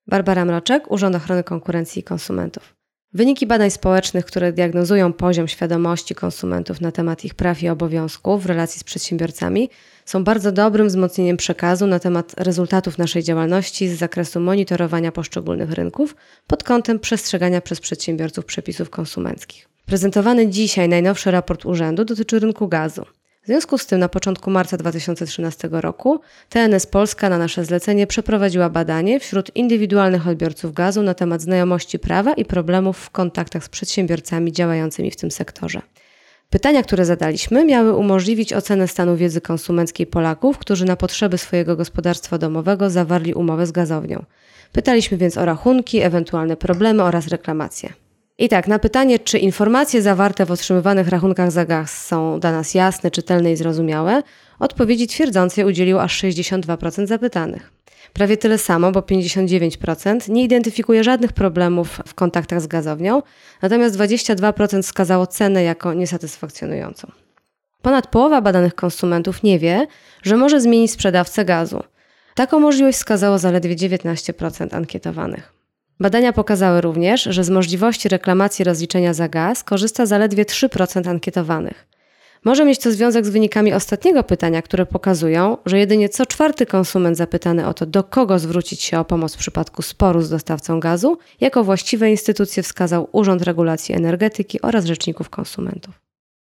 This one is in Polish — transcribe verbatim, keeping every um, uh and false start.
Barbara Mroczek, Urząd Ochrony Konkurencji i Konsumentów. Wyniki badań społecznych, które diagnozują poziom świadomości konsumentów na temat ich praw i obowiązków w relacji z przedsiębiorcami, są bardzo dobrym wzmocnieniem przekazu na temat rezultatów naszej działalności z zakresu monitorowania poszczególnych rynków pod kątem przestrzegania przez przedsiębiorców przepisów konsumenckich. Prezentowany dzisiaj najnowszy raport urzędu dotyczy rynku gazu. W związku z tym na początku marca dwa tysiące trzynastego roku T N S Polska na nasze zlecenie przeprowadziła badanie wśród indywidualnych odbiorców gazu na temat znajomości prawa i problemów w kontaktach z przedsiębiorcami działającymi w tym sektorze. Pytania, które zadaliśmy, miały umożliwić ocenę stanu wiedzy konsumenckiej Polaków, którzy na potrzeby swojego gospodarstwa domowego zawarli umowę z gazownią. Pytaliśmy więc o rachunki, ewentualne problemy oraz reklamacje. I tak, na pytanie, czy informacje zawarte w otrzymywanych rachunkach za gaz są dla nas jasne, czytelne i zrozumiałe, odpowiedzi twierdzącej udzieliło aż sześćdziesiąt dwa procent zapytanych. Prawie tyle samo, bo pięćdziesiąt dziewięć procent nie identyfikuje żadnych problemów w kontaktach z gazownią, natomiast dwadzieścia dwa procent wskazało cenę jako niesatysfakcjonującą. Ponad połowa badanych konsumentów nie wie, że może zmienić sprzedawcę gazu. Taką możliwość wskazało zaledwie dziewiętnaście procent ankietowanych. Badania pokazały również, że z możliwości reklamacji rozliczenia za gaz korzysta zaledwie trzy procent ankietowanych. Może mieć to związek z wynikami ostatniego pytania, które pokazują, że jedynie co czwarty konsument zapytany o to, do kogo zwrócić się o pomoc w przypadku sporu z dostawcą gazu, jako właściwe instytucje wskazał Urząd Regulacji Energetyki oraz Rzeczników Konsumentów.